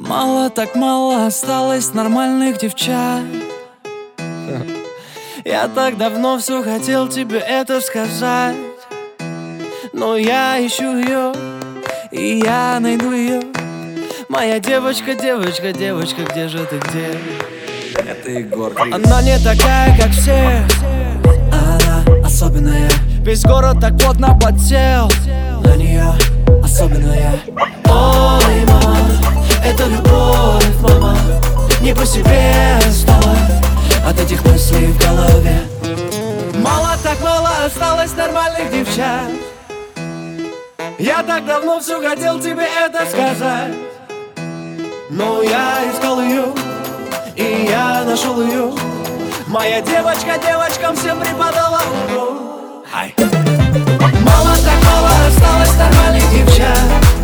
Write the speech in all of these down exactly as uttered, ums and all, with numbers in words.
Мало так мало осталось нормальных девчат. Я так давно все хотел тебе это сказать, но я ищу ее, и я найду ее. Моя девочка, девочка, девочка, где же ты, где? Это Егор Крид. Она не такая, как все, она особенная. Весь город так плотно подсел на нее, особенная. Ой, мама, это любовь, мама. Не по себе стало от этих мыслей в голове. Мало так мало осталось нормальных девчат. Я так давно все хотел тебе это сказать, но я искал ее, и я нашел ее. Моя девочка девочкам всем преподала урок. Мало так мало осталось нормальных девчат.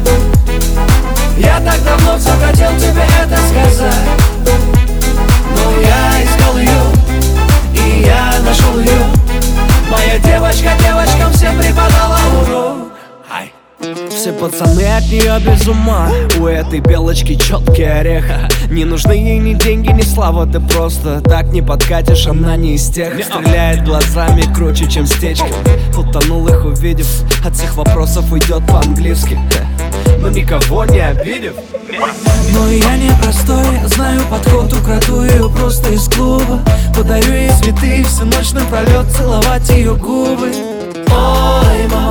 Я так давно все хотел тебе это сказать, но я искал ее, и я нашел ее. Моя девочка девочкам всем преподала урок. Все пацаны от нее без ума. У этой белочки четкий орех. Не нужны ей ни деньги, ни слава. Ты просто так не подкатишь. Она не из тех, стреляет глазами круче, чем стечки. Утонул их увидев, от всех вопросов уйдет по-английски, но никого не обидев. Но я не простой, знаю подход, украду ее просто из клуба. Подарю ей цветы, всю ночь напролет целовать ее губы. Ой, мама,